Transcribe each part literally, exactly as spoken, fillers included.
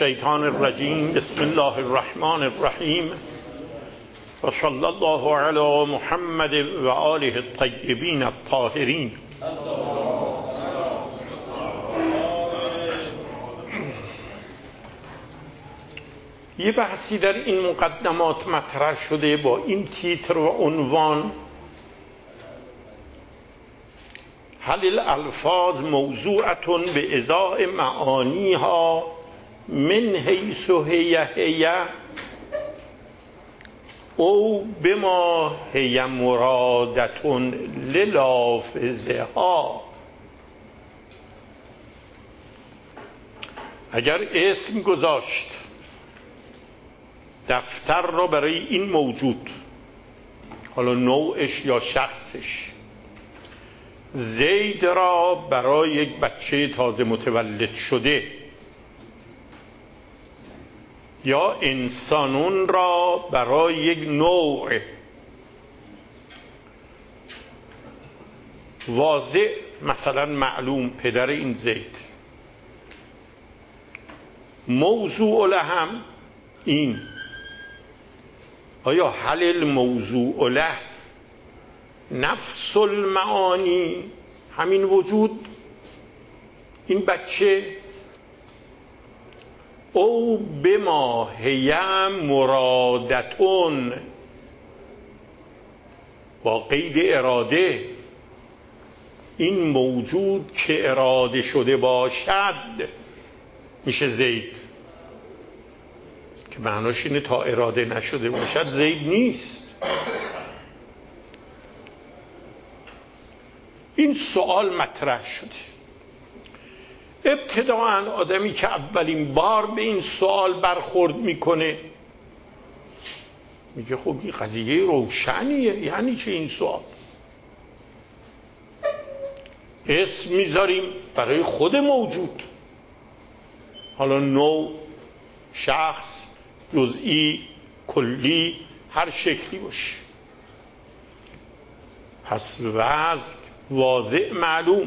الشیطان الرجیم. بسم الله الرحمن الرحیم و صلی الله علی محمد و آله الطیبین الطاهرین. یه بحثی در این مقدمات مطرح شده با این تیتر و عنوان: هل الالفاظ موضوعة به ازاء معانیها من حیث هی هی او بما هی مرادة للافظها. اگر اسم گذاشت دفتر را برای این موجود، حالا نوعش یا شخصش، زید را برای یک بچه تازه متولد شده، یا انسانون را برای یک نوع واضح، مثلا معلوم پدر این زید، موضوع له هم این. آیا هل الموضوع له نفس المعانی، همین وجود، این بچه، او بما هی مرادتون، با قید اراده، این موجود که اراده شده باشد میشه زید، که معناش اینه تا اراده نشده باشد زید نیست. این سوال مطرح شده. ابتداعاً آدمی که اولین بار به این سوال برخورد میکنه میگه خب این قضیه روشنیه، یعنی چه این سوال؟ اسم میذاریم برای خود موجود، حالا نوع، شخص، جزئی، کلی، هر شکلی باشه. پس وضع واضح معلوم،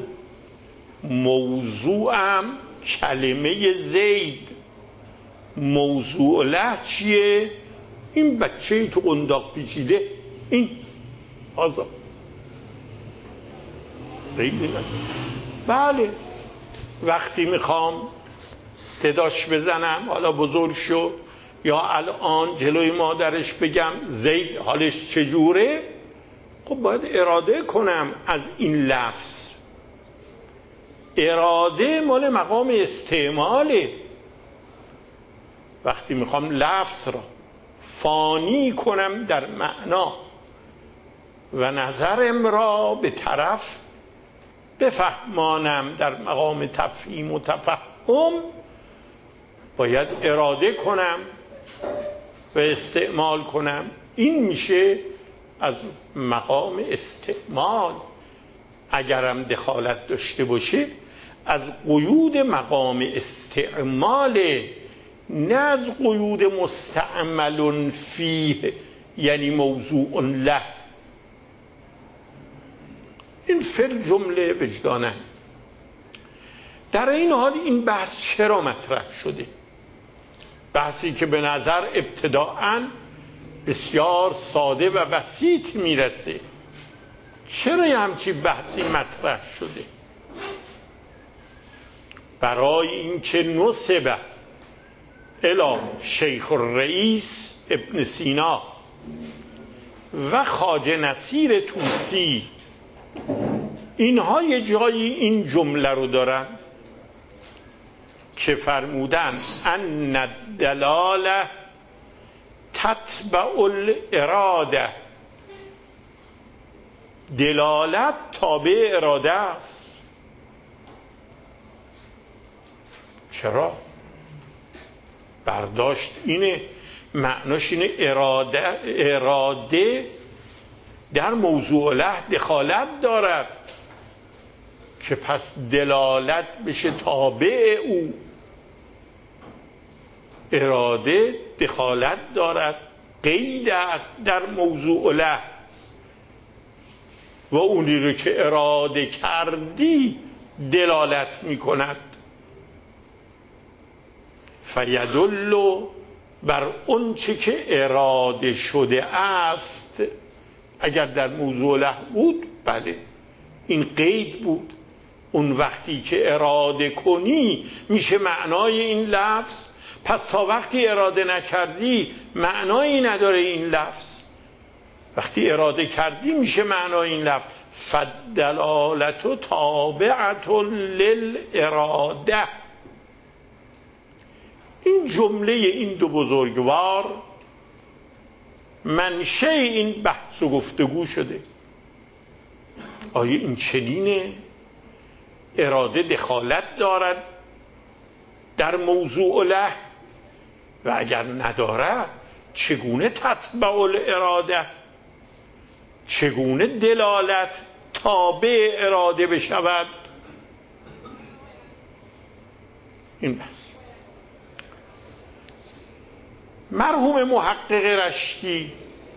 موضوعم کلمه زید، موضوع له چیه؟ این بچه تو قنداق پیچیده، این آزاد زیدی نه. بله، وقتی میخوام صداش بزنم، حالا بزرگ شو، یا الان جلوی مادرش بگم زید حالش چجوره، خب باید اراده کنم از این لفظ. اراده مال مقام استعماله. وقتی میخوام لفظ را فانی کنم در معنا و نظرم را به طرف بفهمانم در مقام تفهیم و تفهم، باید اراده کنم و استعمال کنم. این میشه از مقام استعمال. اگرم دخالت داشته باشه از قیود مقام استعمال، نه از قیود مستعمل فیه، یعنی موضوع له. این فل جمله وجدانه. در این حال این بحث چرا مطرح شده؟ بحثی که به نظر ابتداعاً بسیار ساده و بسیط میرسه. چرا همچی بحثی مطرح شده؟ برای اینکه نسبه الی شیخ الرئیس ابن سینا و خواجه نصیر طوسی، اینها یه جایی این جمله رو دارن که فرمودن ان الدلاله تتبع الاراده، دلالت تابع اراده است. چرا؟ برداشت اینه، معناش اینه اراده اراده در موضوع له دخالت دارد، که پس دلالت بشه تابع او. اراده دخالت دارد، قید است در موضوع له، و اونی رو که اراده کردی دلالت می کند. فیدل بر اون چه که اراده شده است. اگر در موضوع له بود بله این قید بود، اون وقتی که اراده کنی میشه معنای این لفظ، پس تا وقتی اراده نکردی معنایی نداره این لفظ، وقتی اراده کردی میشه معنای این لفظ. فالدلالة تابعة للاراده. این جمله این دو بزرگوار منشأ این بحث و گفتگو شده. آیا این چنینه؟ اراده دخالت دارد در موضوع له؟ و اگر ندارد چگونه تتبع الاراده، چگونه دلالت تابع اراده بشود؟ این بحث. مرحوم محقق رشتی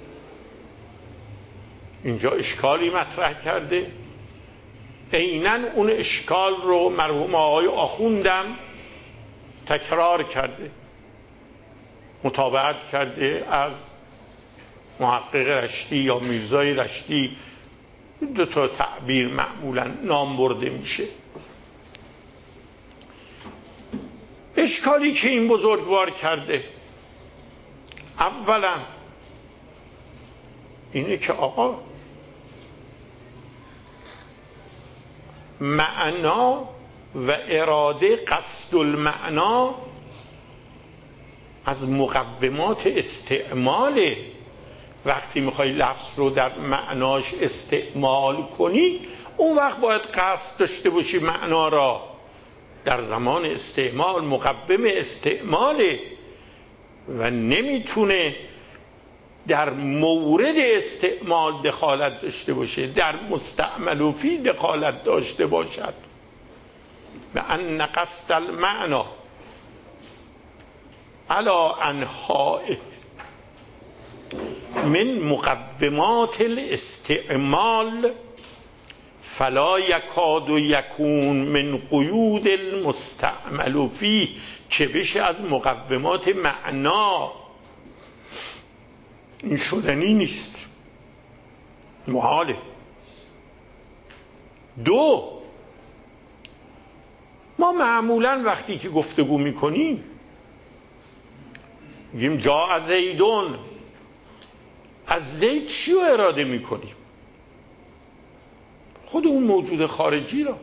اینجا اشکالی مطرح کرده، عیناً اون اشکال رو مرحوم آقای آخوندم تکرار کرده، متابعت کرده از محقق رشتی یا میرزای رشتی. دو تا تعبیر معمولاً نام برده میشه. اشکالی که این بزرگوار کرده اولا اینه که آقا معنا و اراده قصد المعنا از مقومات استعماله. وقتی میخوای لفظ رو در معناش استعمال کنی اون وقت باید قصد داشته باشی معنا را در زمان استعمال، مقوم استعماله و نمیتونه در مورد استعمال دخالت داشته باشه، در مستعمل و فی دخالت داشته باشد. و ان قصد المعنا علی انحائه من مقومات الاستعمال فلا یکاد یکون من قیود المستعمل فیه، که بشه از مقومات معنا. این شدنی نیست، محاله. دو، ما معمولا وقتی که گفتگو میکنیم میگیم جا زیدون، از زید چی رو اراده میکنیم؟ خود اون موجود خارجی را.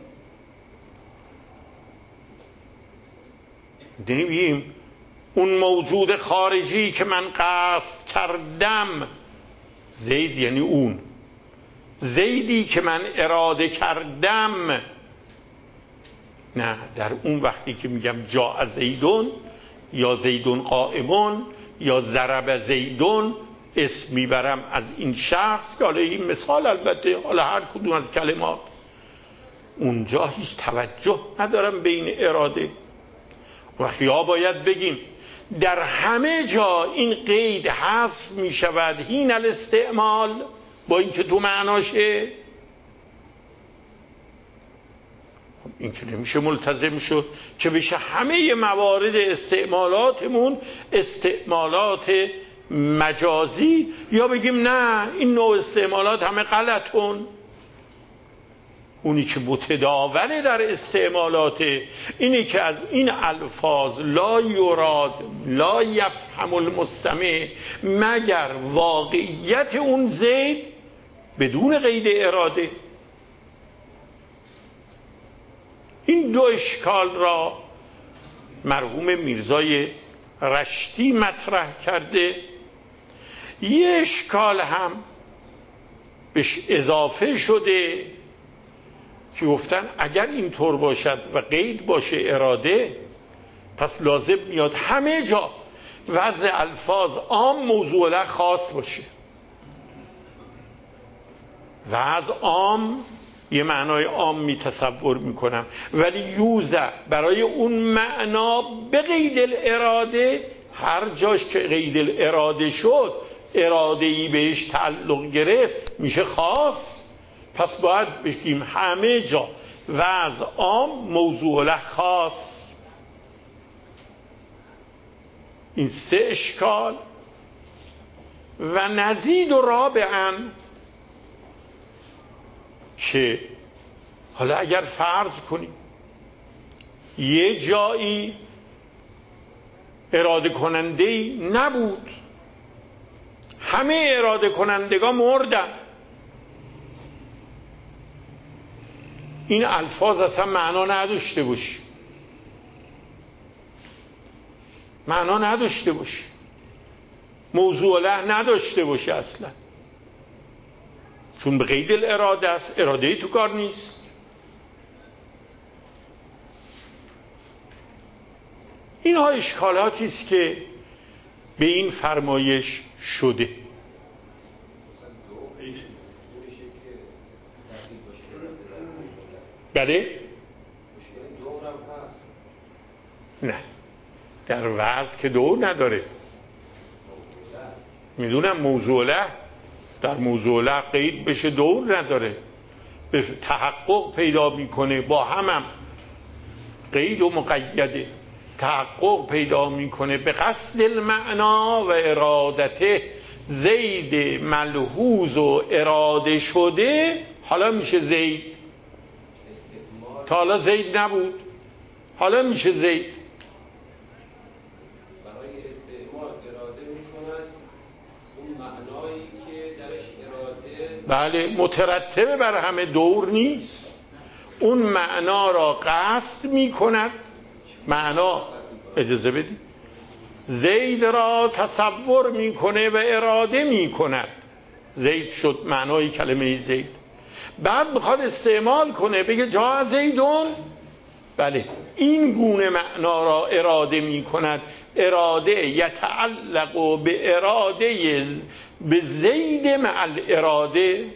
نمیگیم اون موجود خارجی که من قصد کردم، زید یعنی اون، زیدی که من اراده کردم. نه، در اون وقتی که میگم جا زیدون یا زیدون قائمون یا ضرب زیدون، اسم میبرم از این شخص که حالا این مثال، البته حالا هر کدوم از کلمات، اونجا هیچ توجه ندارم به این اراده. وقتی ها باید بگیم در همه جا این قید حذف میشود، هین الاستعمال، با این که تو معناشه. این که نمیشه ملتزم شد که بشه همه موارد استعمالاتمون استعمالات مجازی، یا بگیم نه این نوع استعمالات همه غلطون. اونی که متداوله در استعمالات اینی که از این الفاظ لا یراد لا یفهم المستمع مگر واقعیت اون زید بدون قید اراده. این دو اشکال را مرحوم میرزای رشتی مطرح کرده. یه اشکال هم بهش اضافه شده که گفتن اگر اینطور باشد و قید باشه اراده، پس لازم میاد همه جا وضع الفاظ عام موضوع له خاص باشه. وضع عام یه معنای عام می تصور میکنم، ولی یوزع برای اون معنا به قید الاراده، هر جاش که قید الاراده شد اراده‌ای بهش تعلق گرفت میشه خاص. پس باید بگیم همه جا وضع عام موضوع له خاص. این سه اشکال. و نزید و رابعاً که حالا اگر فرض کنیم یه جایی اراده کننده‌ای نبود، همه اراده کنندگان مردن، این الفاظ اصلا معنا نداشته باشه، معنا نداشته باشه، موضوع له نداشته باشه اصلا، چون به قید الاراده است، اراده ای تو کار نیست. اینها اشکالاتی است که به این فرمایش شده. بله؟ نه، در وضع که دور نداره. میدونم موضوع له در موضوع له قید بشه دور نداره، به تحقق پیدا میکنه، با همم قید و مقیده تحقق پیدا میکنه. به قصد المعنا و ارادته زید ملحوظ و اراده شده، حالا میشه زید. تا حالا زید نبود، حالا میشه زید. برای استعمال اراده میکنند اون معنایی که درش اراده بله مترتبه بر همه دور نیست، اون معنا را قصد میکند. معنا اجازه بدید زید را تصور میکنه و اراده میکند، زید شد معنای کلمه زید. بعد میخواد استعمال کنه، بگه جا زیدون، بله این گونه معنا را اراده میکند. اراده یتعلق به اراده به زید مع الاراده.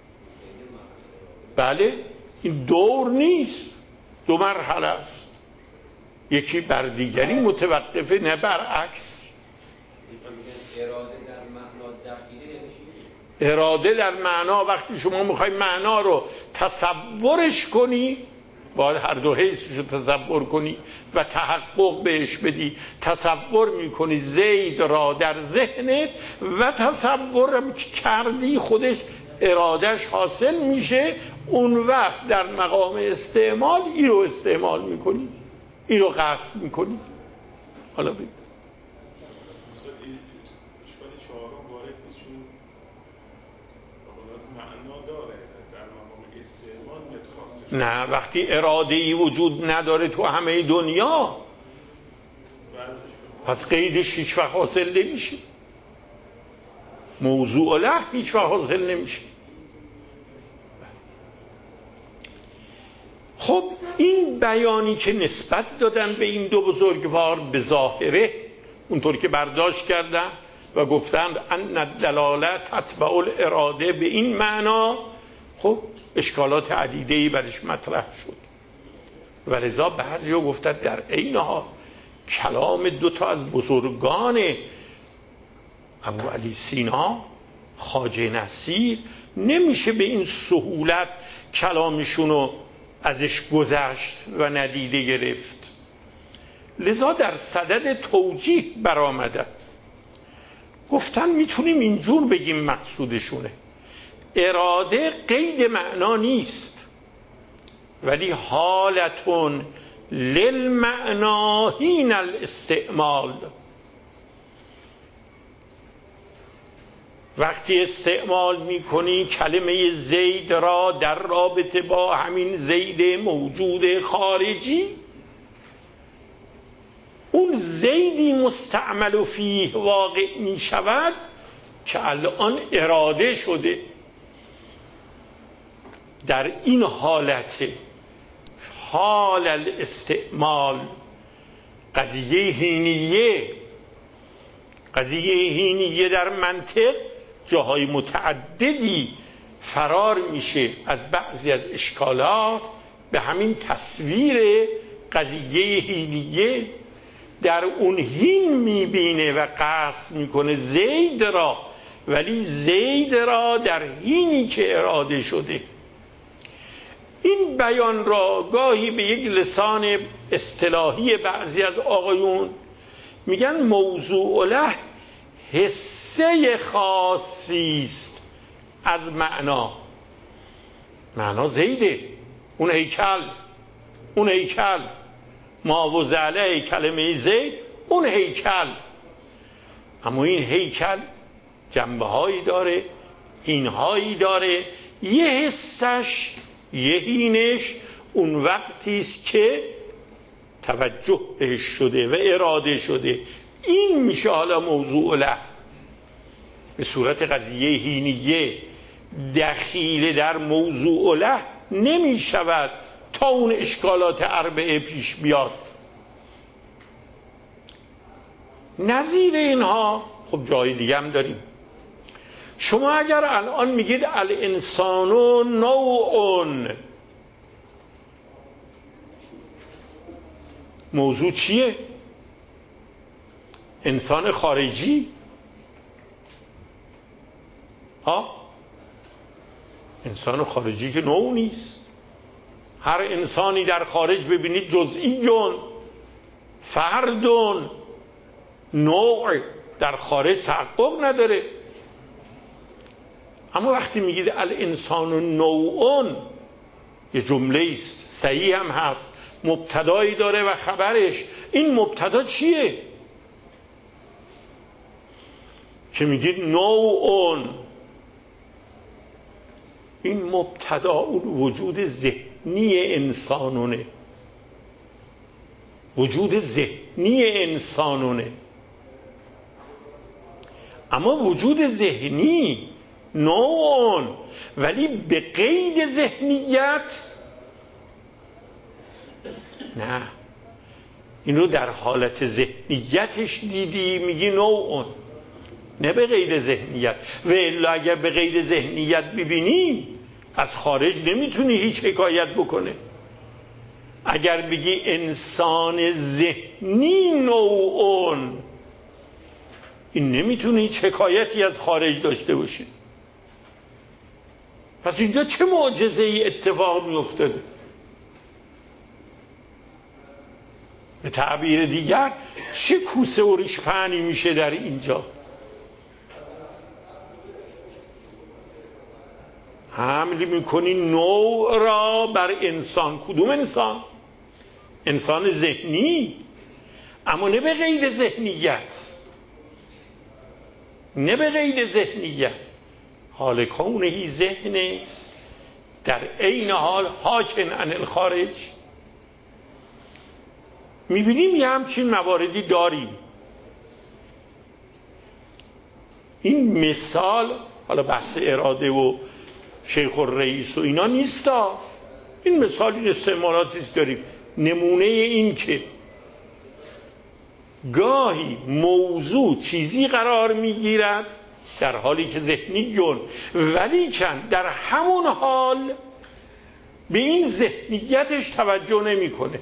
بله این دور نیست، دو مرحله است، یکی بر دیگری متوقفه، نه برعکس. اراده در معنا دخیله یعنی چی؟ اراده در معنا وقتی شما میخوای معنا رو تصورش کنی، باید هر دو حیثش رو تصور کنی و تحقق بهش بدی. تصور میکنی زید را در ذهنت و تصور کردی خودش ارادش حاصل میشه، اون وقت در مقام استعمال این رو استعمال میکنی، این رو قصد میکنی. حالا بگید اشکال چهارم وارد نیست، چون معنا داره در مقام استعمال متخاصص. نه، وقتی اراده ای وجود نداره تو همه دنیا، پس قیدش هیچ وقت حاصل نمیشه، موضوع له هیچ وقت حاصل نمیشه. خب این بیانی که نسبت دادن به این دو بزرگوار به ظاهره اونطور که برداشت کردن و گفتند ان الدلاله تتبع الاراده به این معنا، خب اشکالات عدیده‌ای برش مطرح شد و لذا بعضی‌ها گفتند در عین حال کلام دو تا از بزرگان ابو علی سینا، خواجه نصیر، نمیشه به این سهولت کلامشونو ازش گذشت و ندیده گرفت. لذا در صدد توجیه برآمدن، گفتن میتونیم اینجور بگیم مقصودشونه اراده قید معنا نیست، ولی حالتون للمعنا حین الاستعمال، وقتی استعمال میکنی کلمه زید را در رابطه با همین زید موجود خارجی، اون زیدی مستعمل فیه واقع میشود که الان اراده شده. در این حالت حال الاستعمال قضیه هینیه، قضیه هینیه در منطق جاهای متعددی فرار میشه از بعضی از اشکالات به همین تصویر قضیه هینیه. در اون هین میبینه و قصد میکنه زید را، ولی زید را در هینی که اراده شده. این بیان را گاهی به یک لسان اصطلاحی بعضی از آقایون میگن موضوع له حسه خاصی است از معنا. معنا زیده، اون هیکل، اون هیکل ما وضع علیه کلمه زید، اون هیکل. اما این هیکل جنبه هایی داره، این هایی داره. یه حسش، یه هینش اون وقتی است که توجه بهش شده و اراده شده، این میشه حالا موضوع له. به صورت قضیه هینیه دخیل در موضوع له نمی شود تا اون اشکالات اربعه پیش بیاد. نظیر اینها خب جای دیگه هم داریم. شما اگر الان میگید الانسان نوع، موضوع چیه؟ انسان خارجی؟ ها؟ انسان خارجی که نوع نیست. هر انسانی در خارج ببینید جزئیون، فردون، نوع در خارج تحقق نداره. اما وقتی میگید الانسان نوعون، یه جمله است، صحیح هم هست، مبتدایی داره و خبرش. این مبتدا چیه؟ که میگید نوعون، این مبتدا اون وجود ذهنی انسانونه، وجود ذهنی انسانونه. اما وجود ذهنی نوعون، ولی به قید ذهنیت نه. اینو در حالت ذهنیتش دیدی میگی نوعون، نه به قید ذهنیت. و الا اگر به قید ذهنیت ببینی از خارج نمیتونی هیچ حکایت بکنه. اگر بگی انسان ذهنی نوعون، این نمیتونه هیچ حکایتی از خارج داشته باشه. پس اینجا چه معجزه ای اتفاق می افتاده؟ به تعبیر دیگر چه کوسه و ریش پهنی میشه در اینجا؟ حمل میکنی نوع را بر انسان. کدوم انسان؟ انسان ذهنی، اما نه به قید ذهنیت، نه به قید ذهنیت. حال کونهی ذهن است در عین حال حاکن عن الخارج. میبینیم یه همچین مواردی داریم. این مثال، حالا بحث اراده و شیخ الرئیس و اینا نیستا، این مثال این استعمالاتیست داریم. نمونه این که گاهی موضوع چیزی قرار میگیرد در حالی که ذهنی جن، ولی کن در همون حال به این ذهنیتش توجه نمی کنه.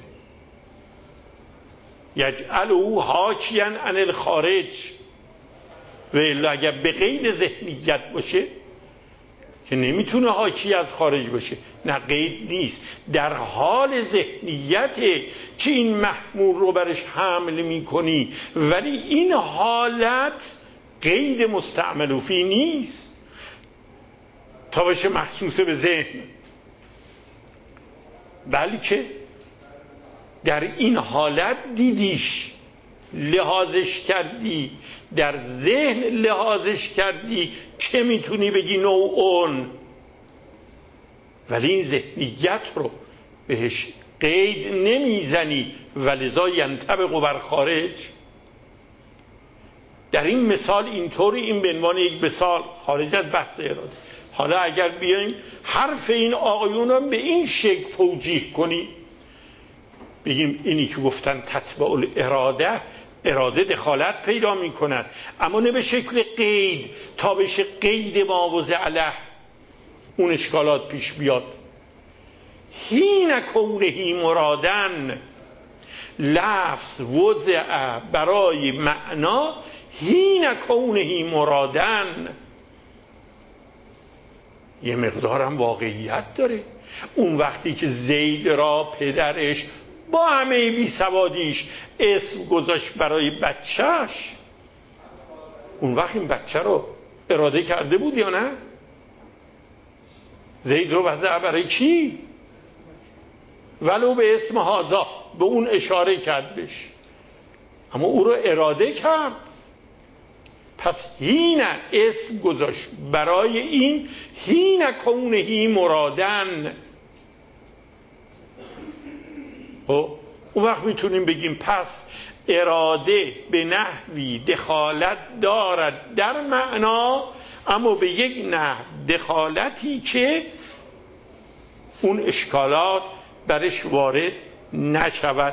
یجعله حاکیا عن الخارج. و الا اگر به قید ذهنیت باشه که نمیتونه حاکی از خارج باشه، نه قید نیست، در حال ذهنیته که این محمول رو برش حمل میکنی، ولی این حالت قید مستعمل فی نیست تا بشه مخصوص به ذهن، بلکه در این حالت دیدیش، لحاظش کردی، در ذهن لحاظش کردی که میتونی بگی نوعون، ولی این ذهنیت رو بهش قید نمیزنی ولذا ینطبق بر خارج. در این مثال اینطوری، این به عنوان یک مثال خارج از بحث اراده. حالا اگر بیایم حرف این آقایون رو به این شکل توجیه کنیم، بگیم اینی که گفتن تتبع الاراده، اراده دخالت پیدا می کند، اما نه به شکل قید تا بشه قید ما وضع له اون اشکالات پیش بیاد. حین کونهی مرادن، لفظ وضع برای معنا حین کونهی مرادن یه مقدارم واقعیت داره. اون وقتی که زید را پدرش با همه بی سوادیش اسم گذاشت برای بچهش، اون وقت این بچه رو اراده کرده بود یا نه؟ زید رو وضع برای کی؟ ولو به اسم هازا، به اون اشاره کرد بش، اما او رو اراده کرد. پس هین اسم گذاشت برای این، هین کونهی مرادن. اون وقت میتونیم بگیم پس اراده به نحوی دخالت دارد در معنا، اما به یک نحو دخالتی که اون اشکالات برش وارد نشود.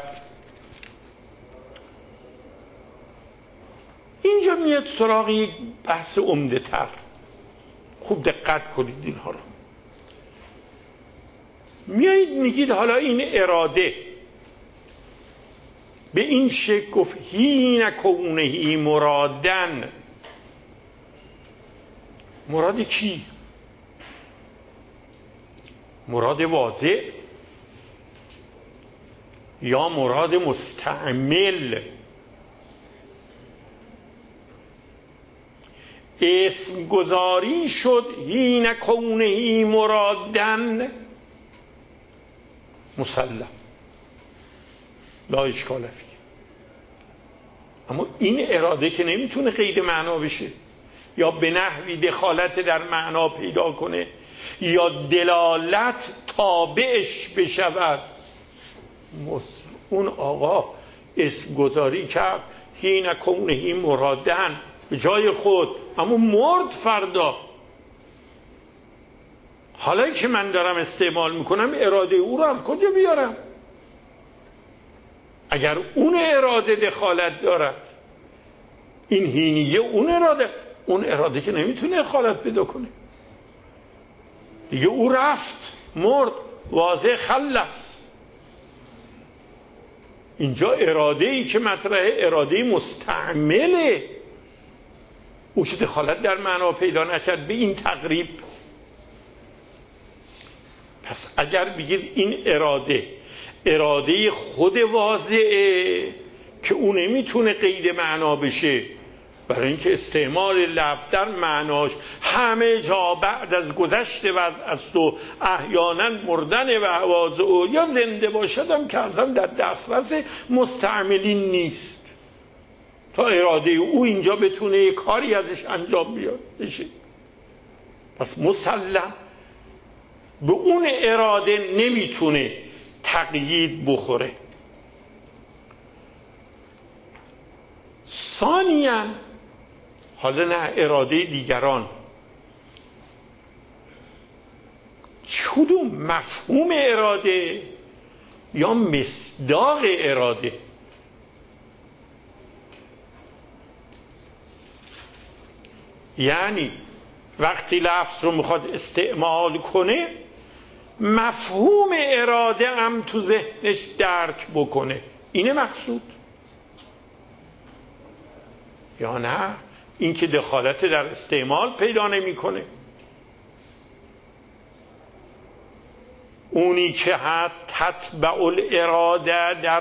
اینجا میاد سراغ یک بحث عمده تر. خوب دقت کنید اینها رو. میایید میگید حالا این اراده به این شکل گفت هین کونهی مرادن، مراد کی؟ مراد واضح یا مراد مستعمل؟ اسم گذاری شد هین کونهی مرادن، مسلم لا اشکال فیه. اما این اراده که نمیتونه قید معنا بشه یا به نحوی دخالت در معنا پیدا کنه یا دلالت تابعش بشود. اون آقا اسم گذاری کرد هین کونهی مرادن به جای خود، اما مرد فردا. حالا که من دارم استعمال میکنم اراده او رو از کجا بیارم؟ اگر اون اراده دخالت دارد، این هینیه اون اراده، اون اراده که نمیتونه دخالت پیدا کنه دیگه، او رفت مرد، واضح خلص. اینجا اراده ای که مطرحه اراده مستعمله، او که دخالت در معنا پیدا نکرد به این تقریب. پس اگر بگید این اراده اراده خود واضحه که او نمیتونه قید معنا بشه، برای اینکه استعمال لفظ در معناش همه جا بعد از گذشت وضع است و احیانا مردن و حواضع او یا زنده باشدم که اصلا در دسترس مستعملین نیست تا اراده او اینجا بتونه یک کاری ازش انجام بیاد بشه. پس مسلم به اون اراده نمیتونه تقیید بخوره. ثانیاً حالا نه اراده دیگران، کدوم مفهوم اراده یا مصداق اراده؟ یعنی وقتی لفظ رو میخواد استعمال کنه مفهوم اراده هم تو ذهنش درک بکنه، اینه مقصود، یا نه این که دخالت در استعمال پیدا نمیکنه. اونی که هست تتبع الاراده در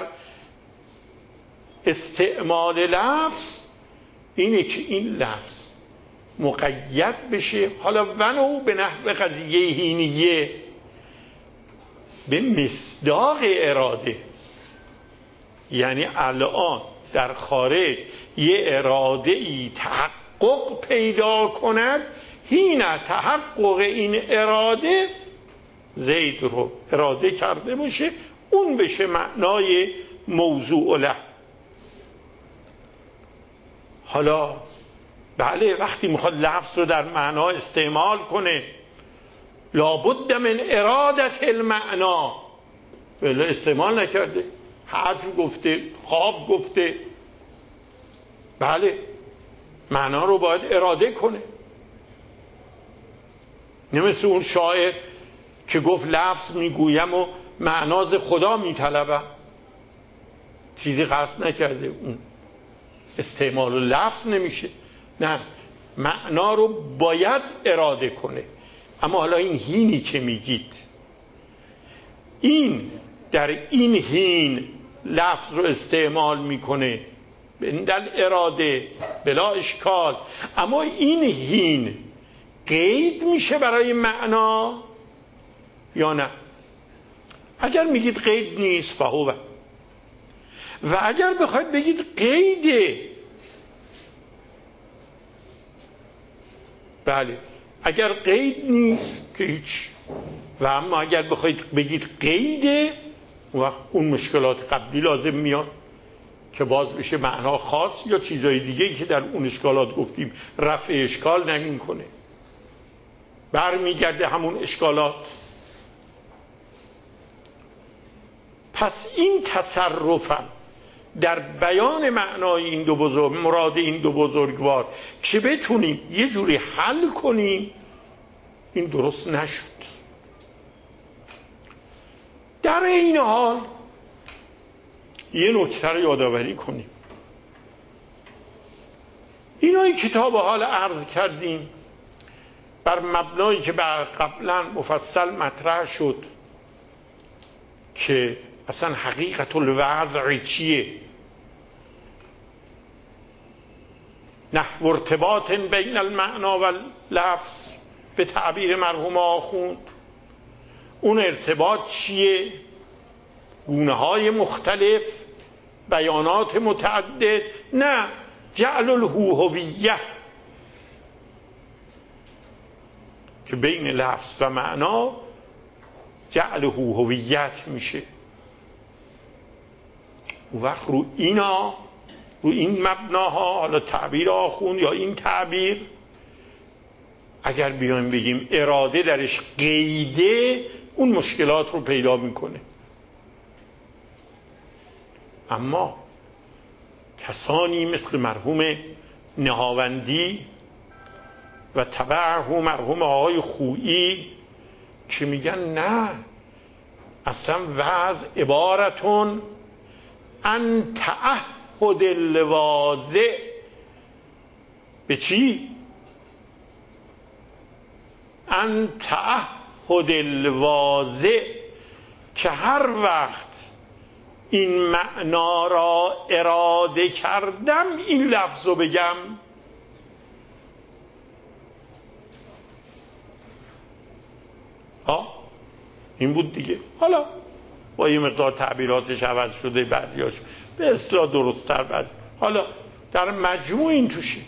استعمال لفظ اینه که این لفظ مقید بشه، حالا ونو به نحو قضیه هینیه به مصداق اراده. یعنی الان در خارج یه اراده ای تحقق پیدا کند، هین تحقق این اراده زید رو اراده کرده باشه، اون بشه معنای موضوع له. حالا بله وقتی میخواد لفظ رو در معنا استعمال کنه لابد من ارادت المعنا، بله استعمال نکرده، حرف گفته، خواب گفته، بله معنا رو باید اراده کنه. نه مثل اون شاعر که گفت لفظ میگویم و معناز خدا میطلبم، چیزی قصد نکرده، اون استعمال و لفظ نمیشه. نه، معنا رو باید اراده کنه. اما حالا این هینی که میگید این در این حین لفظ رو استعمال میکنه بندل اراده بلا اشکال، اما این حین قید میشه برای معنا یا نه؟ اگر میگید قید نیست فهوه، و اگر بخواید بگید قیده، بله اگر قید نیست که هیچ، و اما اگر بخواید بگید قیده اون وقت اون مشکلات قبلی لازم میاد که باز بشه معنا خاص یا چیزای دیگه‌ای که در اون اشکالات گفتیم رفع اشکال نمی‌کنه، برمیگرده همون اشکالات. پس این تصرفم در بیان معنای این دو بزرگ، مراد این دو بزرگوار که بتونیم یه جوری حل کنیم، این درست نشد. در این حال یه نکته رو یادآوری کنیم. اینایی کتاب حال عرض کردیم بر مبنایی که قبلا مفصل مطرح شد که اصلا حقیقت الوضع چیه، نحو ارتباط بین المعنا و اللفظ به تعبیر مرحوم آخوند، اون ارتباط چیه؟ گونه های مختلف، بیانات متعدد، نه جعل الهویه که بین لفظ و معنا جعل هویت میشه. اون وقت رو اینا، رو این مبناها، حالا تعبیر آخوند یا این تعبیر، اگر بیایم بگیم اراده درش قیده، اون مشکلات رو پیدا میکنه. اما کسانی مثل مرحوم نهاوندی و تبعه مرحوم آقای خویی که میگن نه، اصلا وضع عبارتون ان تعهد الواضع به چی؟ ان تعهد الواضع، که هر وقت این معنا را اراده کردم این لفظ رو بگم. ها این بود دیگه. حالا با یه مقدار تعبیراتش عوض شده، بعدیاش به اصطلاح درست‌تر بعضی. حالا در مجموع این توشه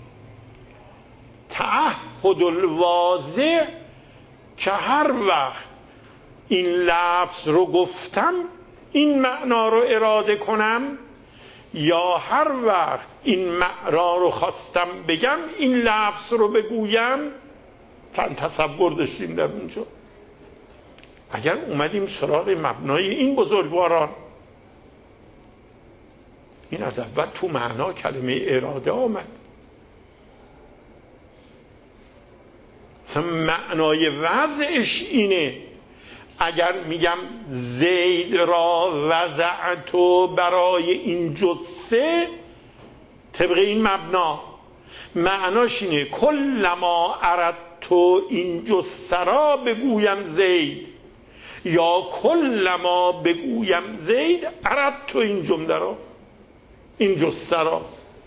تعهد الواضع که هر وقت این لفظ رو گفتم این معنا رو اراده کنم، یا هر وقت این معنا رو خواستم بگم این لفظ رو بگویم. چند تصور داشتیم در اونجا. اگر اومدیم سراغ مبنای این بزرگواران، این از اول تو معنا کلمه اراده آمد. مثلا معنای وضعش اینه، اگر میگم زید را وضعتو برای این جثه، طبق این مبنا معناش اینه کلما اردتو این جثه را بگویم زید، یا کلما بگویم زید اردتو این جمله را، این جثه را.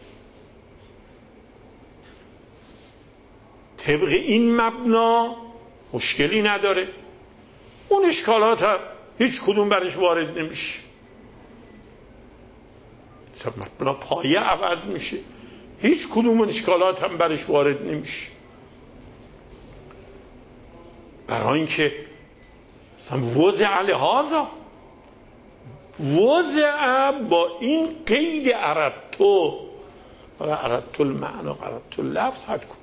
طبق این مبنا مشکلی نداره. اون اشکالات هم هیچ کدوم برش وارد نمیشه. مبنا پایه عوض میشه، هیچ کدوم اشکالات هم برش وارد نمیشه. برای اینکه وضع لهذا، وضع با این قید اردتو، اردتو المعنی اردتو اللفظ حد کن.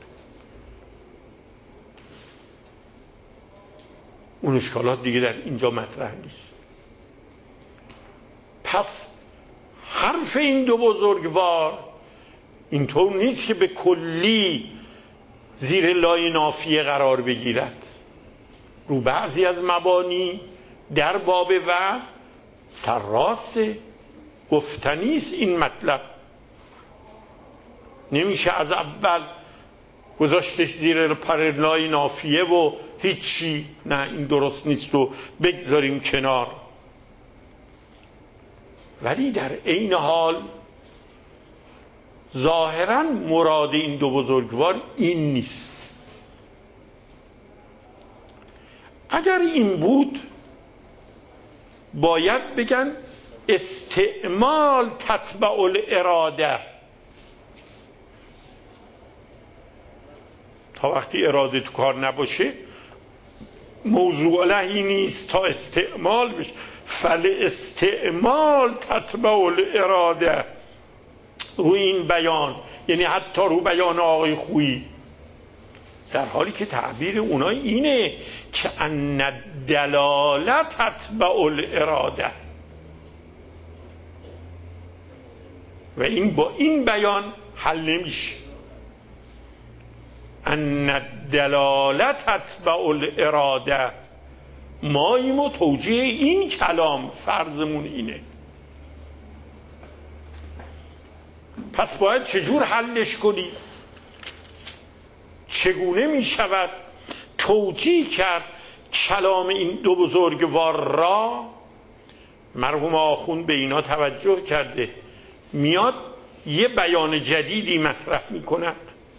اون اشکالات دیگه در اینجا مطرح نیست. پس حرف این دو بزرگوار اینطور نیست که به کلی زیر لای نافیه قرار بگیرد. رو بعضی از مبانی در باب وضع سرراسته، گفتنیست این مطلب. نمیشه از اول گذاشتش زیر پرلای نافیه و هیچی، نه این درست نیست و بگذاریم کنار. ولی در عین حال ظاهراً مراد این دو بزرگوار این نیست. اگر این بود باید بگن استعمال تتبع الاراده. تا وقتی اراده تو کار نباشه موضوع لهی نیست تا استعمال بشه. فل استعمال تتبع الاراده. رو این بیان، یعنی حتی رو بیان آقای خویی، در حالی که تعبیر اونا اینه که ان الدلاله تتبع الاراده، و این با این بیان حل نمیشه. ان الدلاله تتبع الاراده، ما ایمو توجیه این کلام فرضمون اینه. پس باید چجور حلش کنی؟ چگونه می شود توجیه کرد کلام این دو بزرگوار را؟ مرحوم آخوند به اینا توجه کرده، میاد یه بیان جدیدی مطرح می کند.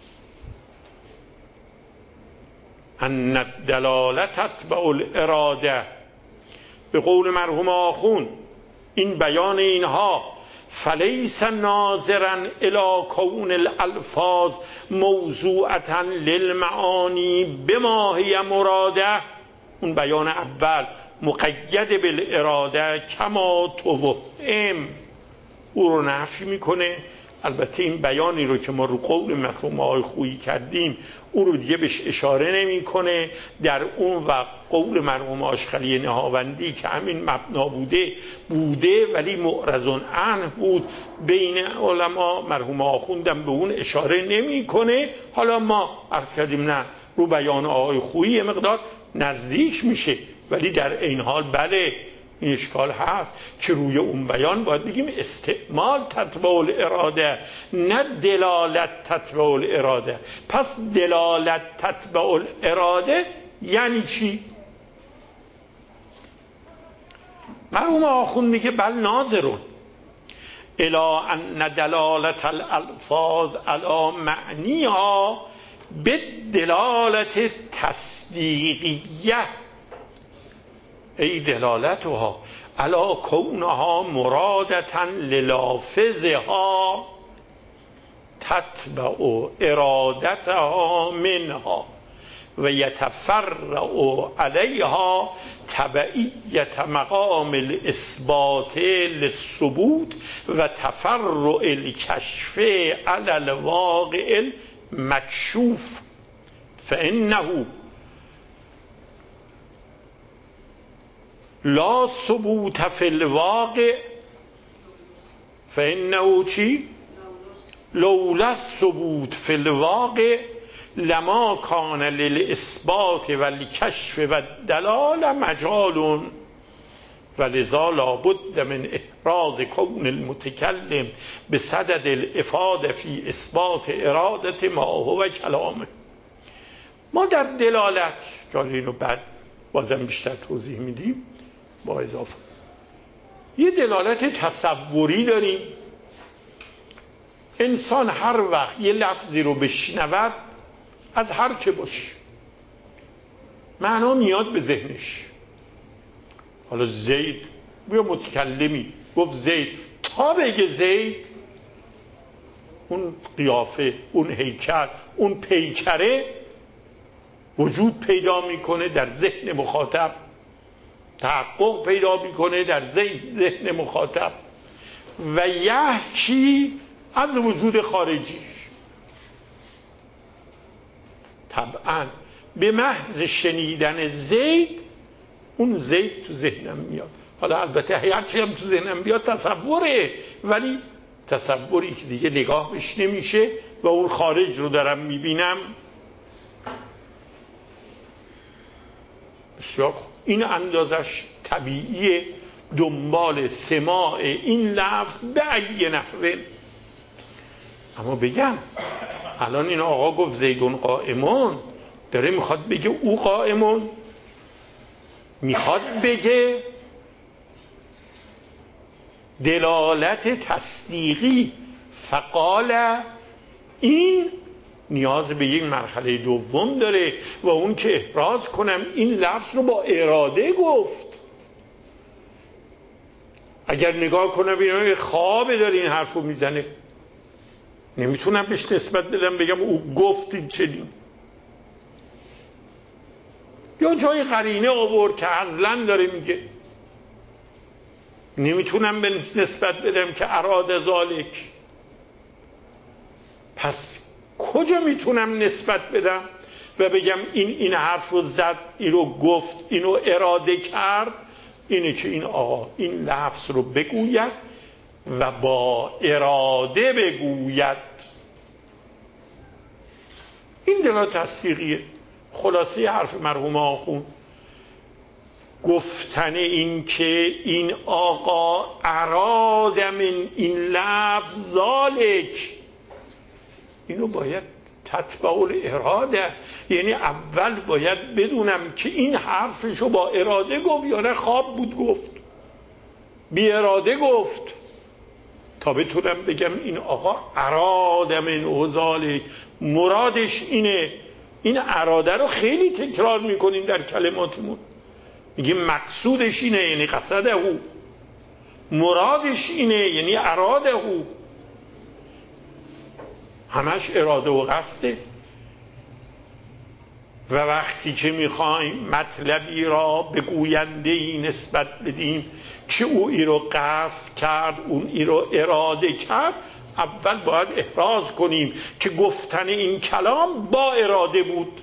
ان الدلاله تتبع الاراده. به قول مرحوم آخوند این بیان اینها فلیس ناظرا الی کون الالفاظ موضوعة للمعانی بما هی مراده. اون بیان اول مقید بالاراده کما توهم، او رو نفی میکنه. البته این بیانی رو که ما رو قول مرحوم آقای خویی کردیم او رو دیگه بهش اشاره نمیکنه. در اون و قول مرحوم آشخلی نهاوندی که همین مبنا بوده بوده ولی معرض عنه بود بین علما، مرحوم آخوندم به اون اشاره نمیکنه. حالا ما عرض کردیم نه، رو بیان آقای خویی مقدار نزدیک میشه، ولی در این حال بله این اشکال هست که روی اون بیان باید بگیم استعمال تتبع الاراده، نه دلالت تتبع الاراده. پس دلالت تتبع الاراده یعنی چی؟ مرحوم آخوند میگه بل ناظرون الی ان دلالت الالفاظ علی معنیها بالدلالت تصدیقیه، ای دلالتها علی کونها مرادتا للافظها تتبع ارادتها منها و یتفرع علیها تبعیت مقام الاثبات للثبوت و تفرع الکشف علی الواقع المکشوف فانه لا ثبوت فی الواقع فانه چی؟ لولا الثبوت فی الواقع لما کان للاثبات و الکشف و الدلال مجال ولذا لابد من احراز کون المتکلم بصدد الافاده فی اثبات اراده ما هو کلامه. ما در دلالت که اینو بعد بازم بیشتر توضیح میدیم با اضافه یه دلالت تصوری داریم. انسان هر وقت یه لفظی رو بشنود از هر که باشه معنا میاد به ذهنش. حالا زید بیا متکلمی گفت زید، تا بگه زید اون قیافه، اون هیکل، اون پیکره وجود پیدا میکنه در ذهن مخاطب، تحقق پیدا میکنه در ذهن مخاطب و یحکی از وجود خارجی. طبعا به محض شنیدن زید اون زید تو ذهنم میاد. حالا البته هرچی هم تو ذهنم بیاد تصوره، ولی تصوری که دیگه نگاه بهش نمیشه و اون خارج رو دارم میبینم. بسیار خوب، این اندازش طبیعیه دنبال سماع این لفظ به ای نحوه. اما بگم الان این آقا گفت زیدون قائمون، داره میخواد بگه او قائمون، میخواد بگه دلالت تصدیقی فقال، این نیاز به یک مرحله دوم داره و اون که احراز کنم این لفظ رو با اراده گفت. اگر نگاه کنم ببینم خوابه داره این حرف رو میزنه، نمیتونم بهش نسبت بدم بگم او گفت این چنین. یا جای قرینه آورد که عزلاً داره میگه، نمیتونم به نسبت بدم که اراد ذالک. پس کجا میتونم نسبت بدم و بگم این این حرف رو زد، این رو گفت، این رو اراده کرد؟ اینه که این آقا این لفظ رو بگوید و با اراده بگوید. این دلالت تصدیقیه. خلاصه حرف مرحوم آخوند گفتن این که این آقا اراد من این لفظ ذالک، اینو باید تتبع الاراده، یعنی اول باید بدونم که این حرفشو با اراده گفت یا نه خواب بود گفت، بی اراده گفت، تا بتونم بگم این آقا اراد من ذالک، مرادش اینه. این اراده رو خیلی تکرار میکنیم در کلماتمون، میگیم مقصودش اینه یعنی قصده او، مرادش اینه یعنی اراده او، همش اراده و قصده. و وقتی که میخوایم مطلبی را به گوینده ای نسبت بدیم که او ای رو قصد کرد، اون ای رو اراده کرد، اول باید احراز کنیم که گفتن این کلام با اراده بود.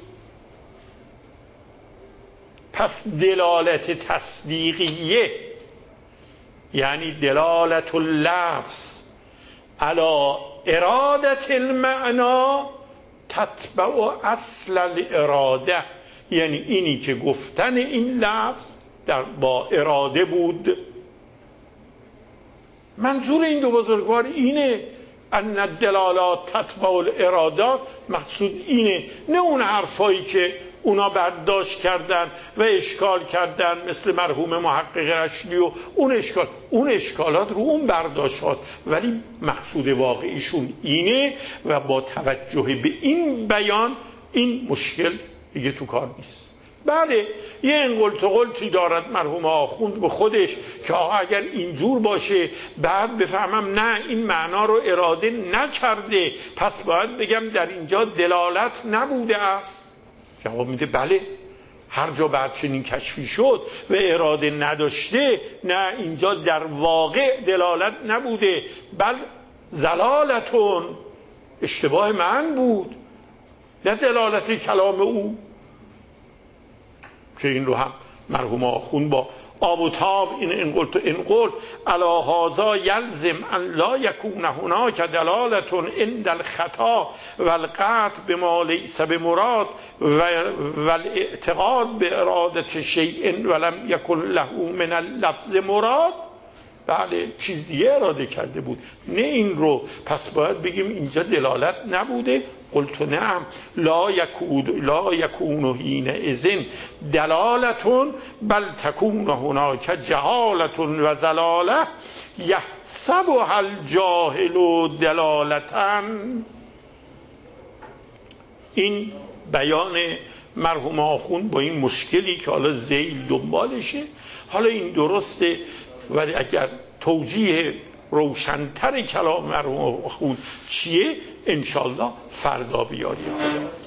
پس دلالت تصدیقیه یعنی دلالت اللفظ علی ارادت المعنا تتبع اصل الاراده، یعنی اینی که گفتن این لفظ در با اراده بود. منظور این دو بزرگوار اینه، ان الدلالات تتبع الارادات، مقصود اینه، نه اون حرفایی که اونا برداشت کردن و اشکال کردن مثل مرحوم محقق رشدی و اون اشکال، اون اشکالات رو اون برداشت هاست، ولی مقصود واقعیشون اینه و با توجه به این بیان این مشکل دیگه تو کار نیست. بله یه انقلت و قلتی دارد مرحوم آخوند به خودش که آقا اگر اینجور باشه بعد بفهمم نه این معنا رو اراده نکرده، پس باید بگم در اینجا دلالت نبوده است. جواب میده بله، هر جا بعد چنین کشفی شد و اراده نداشته، نه اینجا در واقع دلالت نبوده، بل زلالتون، اشتباه من بود، نه دلالت کلام او. که این رو هم مرحوم آخوند با آب و تاب این انقلت و انقلت علی هذا یلزم ان لا یکون هناک دلالت عند الخطا والقطع بما لیس بمراد والاعتقاد بارادة شیء ولم یکن له من اللفظ مراد. بله چیز دیگه اراده کرده بود، نه این رو، پس باید بگیم اینجا دلالت نبوده. قلت نعم لا یکون لا یکون حین اذن دلالتون بل تکون هناک جهالت و زلاله یحسبها الجاهل دلالتا. این بیان مرحوم آخوند با این مشکلی که حالا ذیل دنبالشه. حالا این درسته، ولی اگر توجیه روشنتر کلام مرحوم آخوند چیه انشالله فردا بیاری.